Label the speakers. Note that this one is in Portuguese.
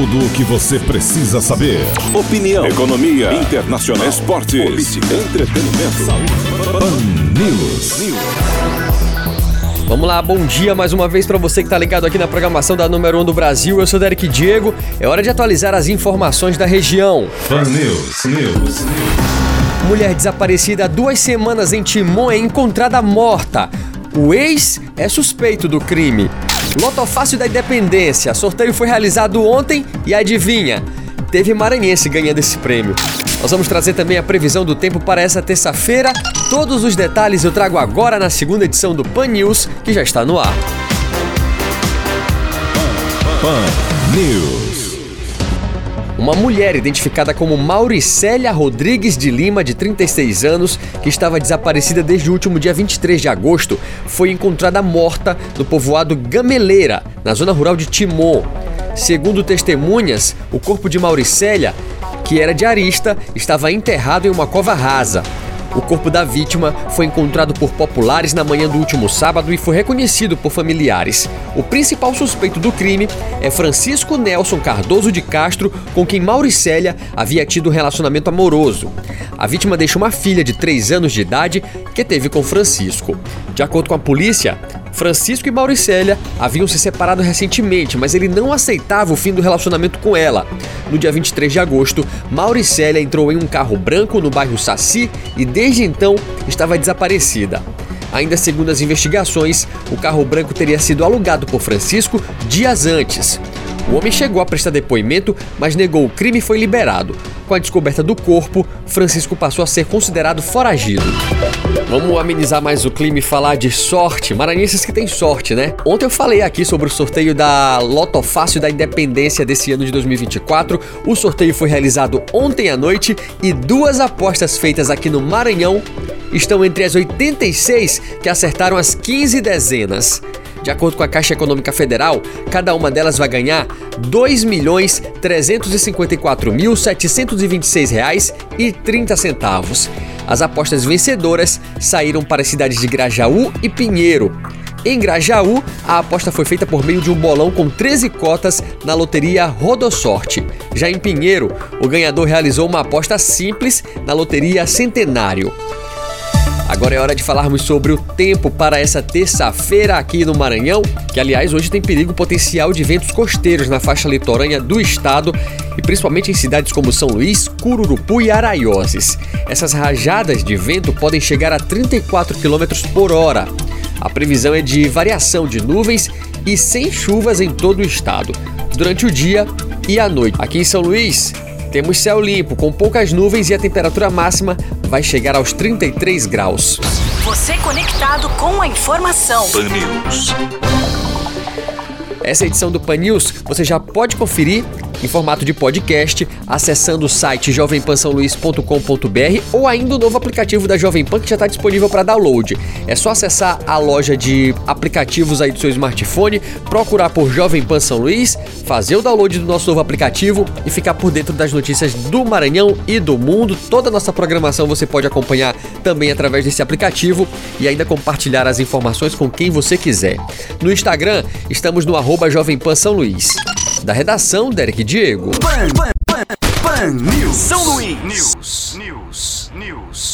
Speaker 1: Tudo o que você precisa saber. Opinião, economia, internacional, esportes, política, entretenimento, saúde. Pan News.
Speaker 2: Vamos lá, bom dia mais uma vez para você que está ligado aqui na programação da número 1 do Brasil. Eu sou Derek Diego. É hora de atualizar as informações da região.
Speaker 1: Pan News.
Speaker 2: Mulher desaparecida há 2 semanas em Timon é encontrada morta. O ex é suspeito do crime. Loto Fácil da Independência. Sorteio foi realizado ontem e adivinha? Teve maranhense ganhando esse prêmio. Nós vamos trazer também a previsão do tempo para essa terça-feira. Todos os detalhes eu trago agora na segunda edição do Pan News, que já está no ar.
Speaker 1: Pan News.
Speaker 2: Uma mulher identificada como Mauricélia Rodrigues de Lima, de 36 anos, que estava desaparecida desde o último dia 23 de agosto, foi encontrada morta no povoado Gameleira, na zona rural de Timon. Segundo testemunhas, o corpo de Mauricélia, que era diarista, estava enterrado em uma cova rasa. O corpo da vítima foi encontrado por populares na manhã do último sábado e foi reconhecido por familiares. O principal suspeito do crime é Francisco Nelson Cardoso de Castro, com quem Mauricélia havia tido um relacionamento amoroso. A vítima deixa uma filha de 3 anos de idade que teve com Francisco. De acordo com a polícia, Francisco e Mauricélia haviam se separado recentemente, mas ele não aceitava o fim do relacionamento com ela. No dia 23 de agosto, Mauricélia entrou em um carro branco no bairro Saci e desde então estava desaparecida. Ainda segundo as investigações, o carro branco teria sido alugado por Francisco dias antes. O homem chegou a prestar depoimento, mas negou o crime e foi liberado. Com a descoberta do corpo, Francisco passou a ser considerado foragido. Vamos amenizar mais o clima e falar de sorte. Maranhenses que tem sorte, né? Ontem eu falei aqui sobre o sorteio da Loto Fácil da Independência desse ano de 2024. O sorteio foi realizado ontem à noite e 2 apostas feitas aqui no Maranhão estão entre as 86 que acertaram as 15 dezenas. De acordo com a Caixa Econômica Federal, cada uma delas vai ganhar R$ 2.354.726,30. As apostas vencedoras saíram para as cidades de Grajaú e Pinheiro. Em Grajaú, a aposta foi feita por meio de um bolão com 13 cotas na loteria Rodosorte. Já em Pinheiro, o ganhador realizou uma aposta simples na loteria Centenário. Agora é hora de falarmos sobre o tempo para essa terça-feira aqui no Maranhão, que aliás hoje tem perigo potencial de ventos costeiros na faixa litorânea do estado e principalmente em cidades como São Luís, Cururupu e Araioses. Essas rajadas de vento podem chegar a 34 km por hora. A previsão é de variação de nuvens e sem chuvas em todo o estado, durante o dia e a noite. Aqui em São Luís, temos céu limpo, com poucas nuvens e a temperatura máxima vai chegar aos 33 graus.
Speaker 3: Você conectado com a informação.
Speaker 1: Pan News.
Speaker 2: Essa edição do Pan News você já pode conferir em formato de podcast, acessando o site jovempansaoluís.com.br ou ainda o novo aplicativo da Jovem Pan que já está disponível para download. É só acessar a loja de aplicativos aí do seu smartphone, procurar por Jovem Pan São Luís, fazer o download do nosso novo aplicativo e ficar por dentro das notícias do Maranhão e do mundo. Toda a nossa programação você pode acompanhar também através desse aplicativo e ainda compartilhar as informações com quem você quiser. No Instagram, estamos no @Jovem Pan São Luís. Da redação, Derek Diego.
Speaker 3: Pan News.
Speaker 4: São Luís. News.